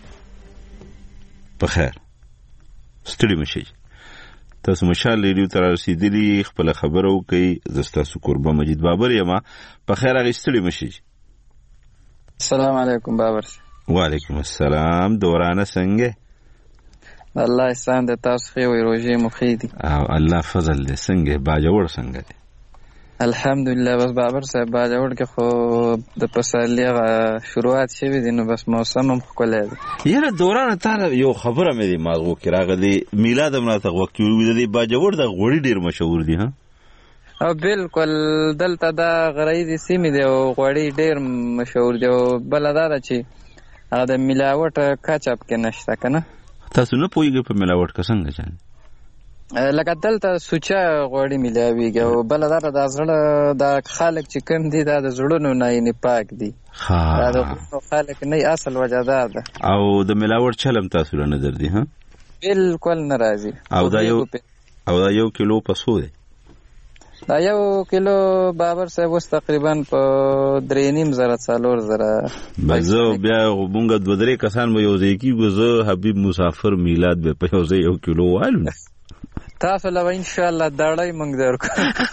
په خیر ستړي مشي تاسو مشال ریډیو ته رسیدلی خپل خبرو کوي زستا قربا مجید بابر یما په خیر اخی ستړي مشي السلام علیکم بابر وعلیکم السلام دورانه څنګه الله احسان د تاسو خو روزي مخیدي او الله فضل دې څنګه باجوړ څنګه دي الحمدلله بس بابر صاحب باجوړ کې خو د پسرلي شروعات شوه دي نو بس موسم هم خولای دي یره دوران ته یو خبره مې دی ماغو کې راغلي میلاد مناته وکړو د باجوړ د غوړي ډیر مشهور دي ها او بالکل دلته دا غړې دي سیمې دی او غوړي ډیر مشهور دی او بلدار چې هغه د ملاوت کاچاپ کې نشته کنه تاسو نه پوهیږئ په ملاوت کا څنګه جان لکه دلته سوچا غوړي ملاويږي او بلدار د زړه د خالق چې کوم دي دا د زړونو نه نه پاک دي دا د خالق نه اصل وجدار ده او د ملاوت چلم تاسو له نظر دي ها بالکل ناراضي او دا یو کیلو پسو دی دا یو کیلو بابر صاحب وس تقریبا په 3.5 بزو بیا وبونګ 2-3 کسان به یو ځای کې غزه حبیب مسافر میلاد به په یو کیلو والو تاسو له ان شاء الله داړی مونږ درکو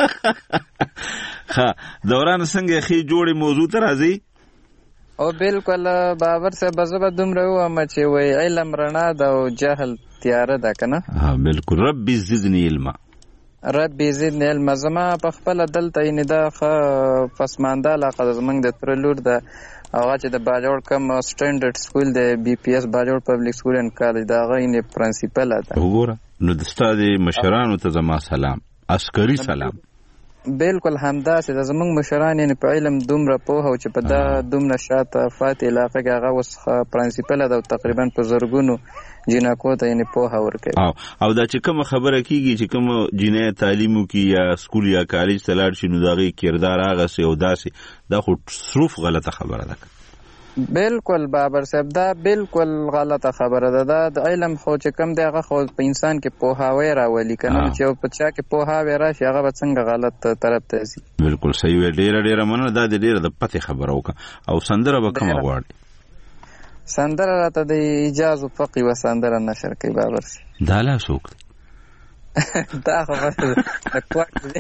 ها دوران څنګه خې جوړې موضوع ته راځي او بالکل بابر صاحب زبر دومره و ما چې وای علم رڼا ده او جهل تیاره ده کنه ها بالکل ربي زدنی علم ربي زدنی علم زما په خپل دلته نه ده پسمانده علاقه زمنګ د تر لور ده هغه چې د باجوړ کم سټانډرډ سکول د بي پی اس باجوړ پبلک سکول ان کالج دا غینه پرنسپل ده وګوره نو د استاد مشرانو ته زما سلام عسکري سلام بالکل همدا چې زمنګ مشران نه په علم دومره په هو چې په دا دومره شاته فات علاقه کې هغه وس پرنسپل ده تقریبا په زرګونو جنکو ته نه په هور کوي او دا چې کوم خبره کیږي چې کوم جنې تعلیمو کې یا سکول یا کالج تلاړ شي نو دغه کردار هغه سه او داسې دا خو صرف غلطه خبره ده بالکل بابر صاحب دا بالکل غلطه خبره ده دا د علم خو چې کم دی هغه خو په انسان کې پوهاوی راولي کنه چې په چا کې پوهاوی راشي هغه څنګه غلط طرف ته ځي بالکل صحیح ډیره مننه دا ډیره د پته خبره وکړه او سندره به کوم غواړي سندره راته د اجازه فقې و سندره نشر کوي بابر صاحب دا لا شوق دا خو د کوټ دی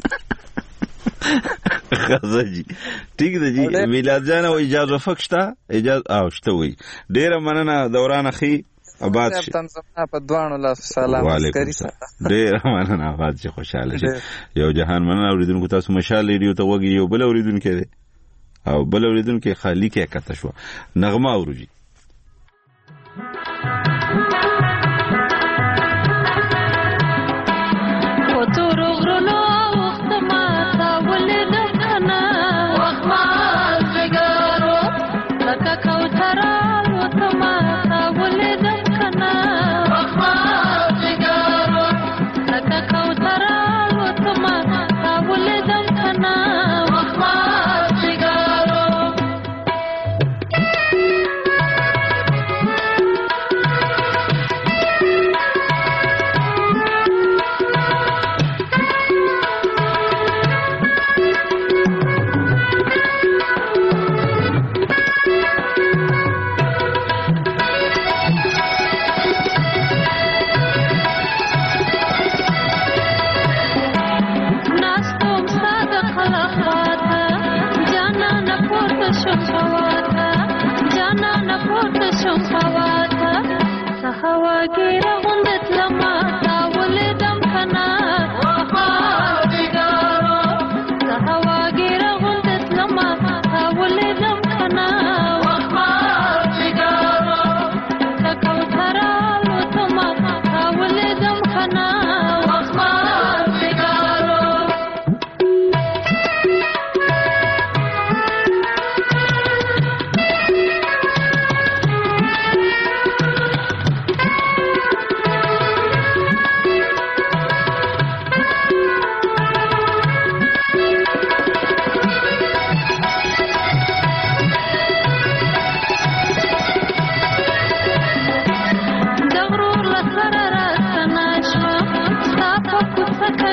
خزاجي ټیک دی جی میلاد جان او اجازه فقشتا اجازه او شته وي ډیره مننه دوران اخی آباد شي په دوانو لا سلام عسکري ډیره مننه آباد شي خوشاله شي یو جهان مننه اوریدونکو تاسو مشال ریډیو ته وګي یو بل اوریدونکو دی او بل اوریدونکو خالی کې کته شو نغمه اوروجي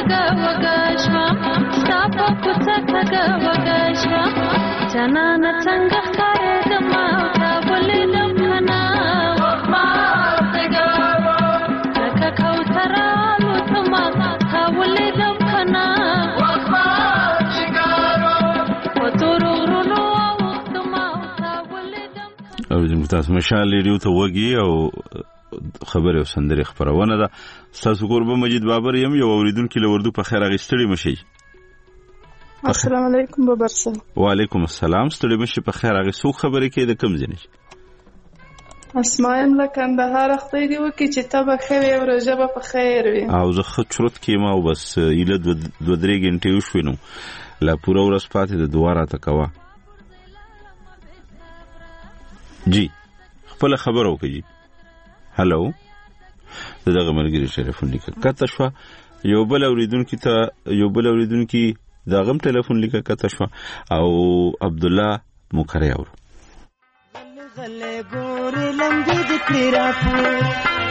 تګه وګه شوم ستا په کوڅه تګه وګه شوم جانانه څنګه ښکارېدم او تا ولیدم که نه لکه کوتره الوتمه تا ولیدم که نه په تورو غرونو اوښتمه او تا ولیدم اوریدونکو تاسو مشال ریډیو ته وږي او خبرې او سندرې خپرونه ده. ستاسو کوربه مجید بابر یم. یو اوریدونکي له اردو په خیر اخیستلې مشئ. السلام علیکم بابر صاحب. وعلیکم السلام. ستړي مشئ په خیر اخیستو. خبرې کې د کوم ځای نه اسمایم له کندهار خدای دې وکړي چې ته به ښه وې او روژه به په خیر وي. او زه ښه چورت کېم او بس ایله 2-3 ګنټې وشوې نو لا پوره ورځ پاتې د دعا راته کوه. جی خپله خبره وکړه. جی هلو دغه ملګری ټلیفون لیکه کته شوه. یو بل اوریدونکي دغه هم ټلیفون لیکه کته شوه او عبدالله مکری اورو. غلې ګورې لمبې د کړې راپور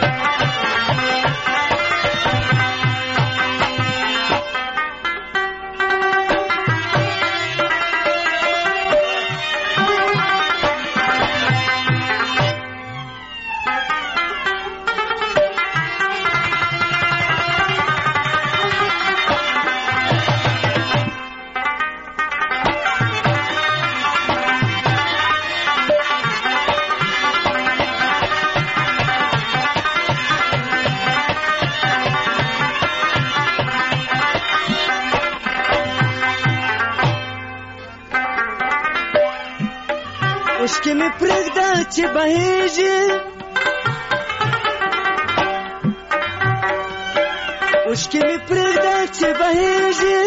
اوښکې مې پرېږده چې بهېږي اوښکې مې پرېږده چې بهېږي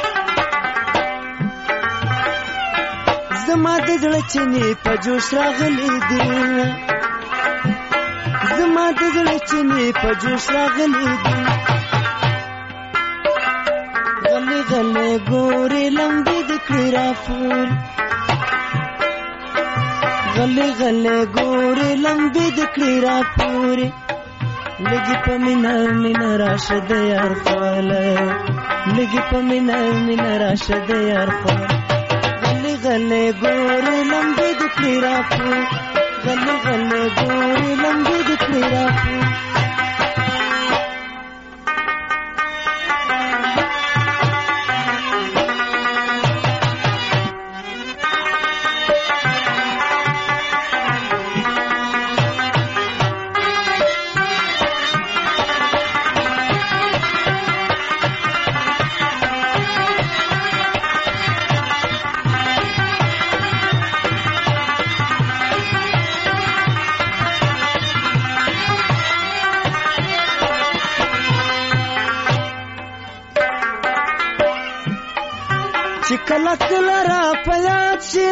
زما د زړه چینې په جوش راغلي دي زما د زړه چینې په جوش راغلي دي غلې غلې ګورې لمبې د کړې راپور غلې غلې ګورې لمبې د کړې راپورې لږې په مینه مینه راشه د یار خواله لږې په مینه مینه راشه د یار خواله غلې غلې ګورې لمبې د کړې راپور غلې غلې ګورې لمبې د کړې راپور چې کله کله را په یاد شي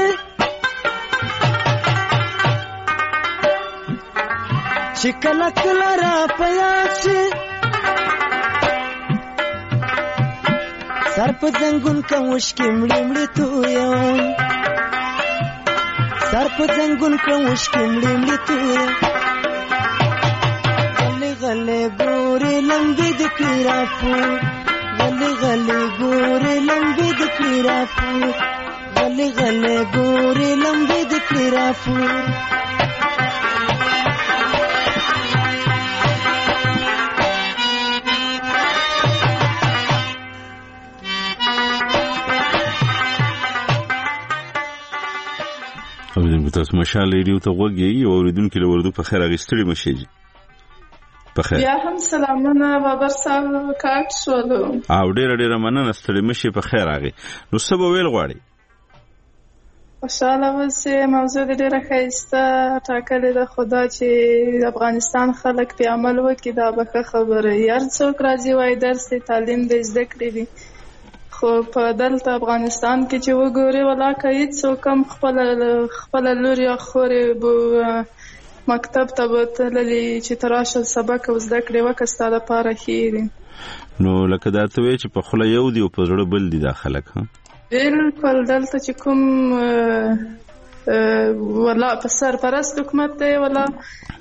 چې کله کله را په یاد شي سر په زنګون کوم اوښکې مړې مړې تویم سر په زنګون کوم اوښکې مړې مړې تویم غلې غلې ګورې لمبې د کړې راپور غلې غلې ګورې لمبې د کړې راپور غلې غلې ګورې لمبې د کړې راپور اوریدونکو تاسو مشال ریډیو ته غوږ یې. یو اوریدونکي له اردو په خیر اخیستلې مشئ. بخیر. بیا هم سلامونه بابر صاحب کاټ شولو او ډېره مننه. ستړي مشئ په خیر راغی. نو څه به ویل غواړئ؟ خوشحاله اوسئ. موضوع دې ډېره ښایسته ټاکلې ده خو دا چې د افغانستان خلک پې عمل وکړي دا به ښه خبره وي. هر څوک راځي وایي درس دی تعلیم دی زده کړې دي خو په دلته افغانستان کې چې وګورې ولاکه هېڅوک هم خپله لور یا خورې مکتب ته به تللي چې ته راشه سبق او زده کړې وکړه ستا دپاره ښې دي. نو لکه دا ته وایې چې په خوله یو دي او په زړه بل دي دا خلک. بلکل دلته چې کوم ولا په سرپرست حکومت دی ولا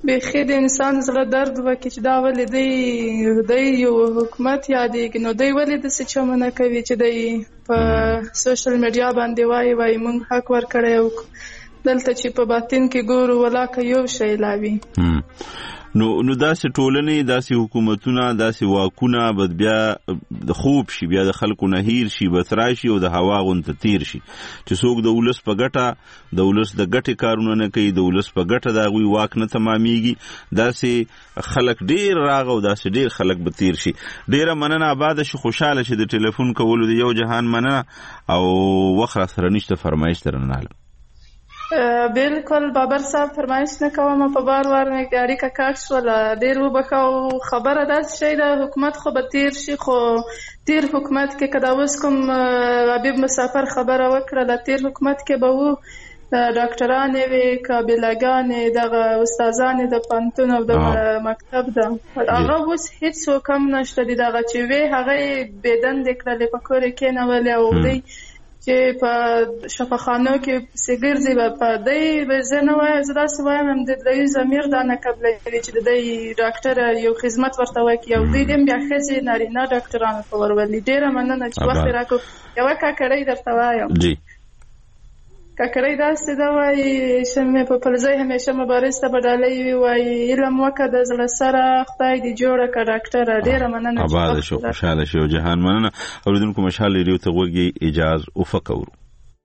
بیخي د انسان زړه درد وکړي چې دا ولې دی یو حکومت یادېږي، نو دی ولې داسې چمونه کوي چې دی په سوشل میډیا باندې وایي موږ حق ورکړی او دلته چې په باطن کې ګورو ولاکه یو شی لا وي. نو داسې ټولنې، داسې حکومتونه، داسې واکونه بد بیا د خوب شي، بیا د خلکو نه هیر شي، بسرا شي او د هوا غونته تیر شي چې څوک د ولس په ګټه د ولس د ګټې کارونه نه کوي، د ولس په ګټه د هغوی واک نه تمامیږي. داسې خلک ډیر راغ او داسې ډیر خلک به تیر شي. ډیره مننه، آباده شي، خوشحاله شي. د ټلیفون کولو د یو جهان مننه او وخت را سره نشته، فرمایش در نه لرم. بالکل بابر صاحب، فرمایش نه کوم، په بار وار مې اړیکه کټ شوله. ډېر وبښه. خبره داسې شی ده، حکومت خو به تیر شي، خو تیر حکومت کې که دا اوس کوم حبیب مسافر خبره وکړله، تیر حکومت کې به وو ډاکټرانې وې، قابلهګانې، دغه استادانې د پوهنتون او د مکتب ده، هغه اوس هېڅوک هم نشته دي. دغه چې وې هغه یې بېدندې کړلې، په کور یې کېنولې او دی چې په شفاخانو کې پسې ګرځي. په دی زه نه وایم، زه داسې وایم هم د دوی ضمیر دا نه قبلوي چې د دوی ډاکټر یو خدمت ورته وکړي، او دوی هم بیا ښځې نارینه ډاکټرانو ته ورولي. ډېره مننه چې وخت یې راکړو. یوه کاکړۍ درته وایم، کاکړۍ داسې ده وایي په خپل ځای همیشه مبارز ته به ډالۍ وي، وایي علم وکړه د زړه سره، خدای دې جوړه کړه ډاکټره. ډېره مننه. آباده شو، خوشحاله شو جهان. مننه. اورېدونکو مشال ریډیو ته غوږ اجاز افق اورو.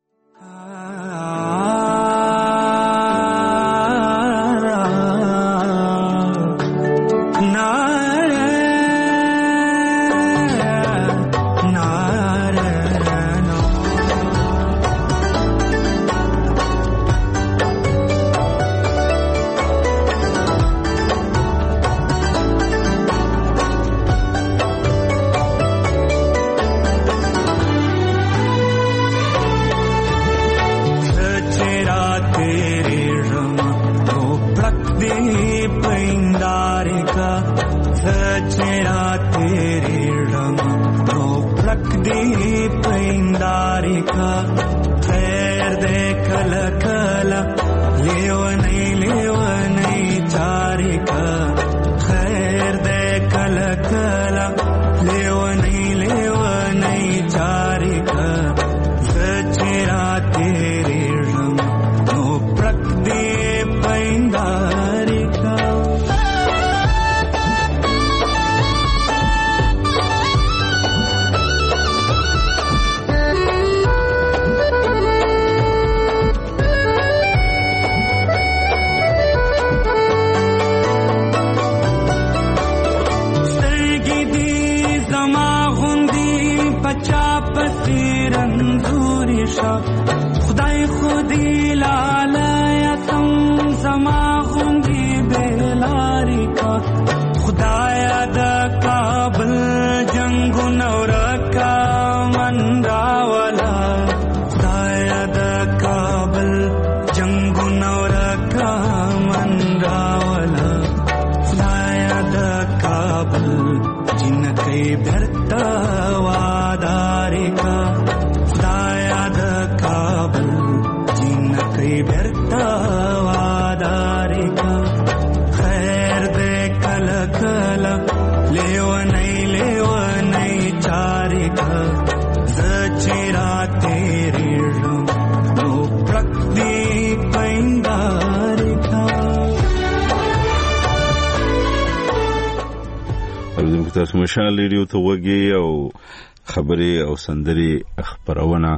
تاسو مشال ریډیو ته وګورئ او خبرې او سندري خبرونه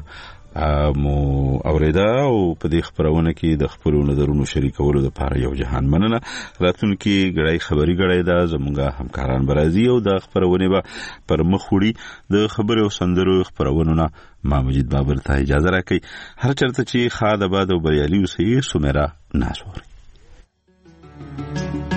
مو اوریدا او په دې خبرونه کې د خپل نظرونو شریکولو لپاره یو جهان مننه. راتلونکي غړای خبري غړای دا زموږه همکاران برازي او د خبرونه به پر مخ وړي. د خبرو او سندرو خبرونه ما مجید بابر ته اجازه راکړي. هر چرته چې خاد آباد او بریالي اوسئ. سمیرا ناسوري.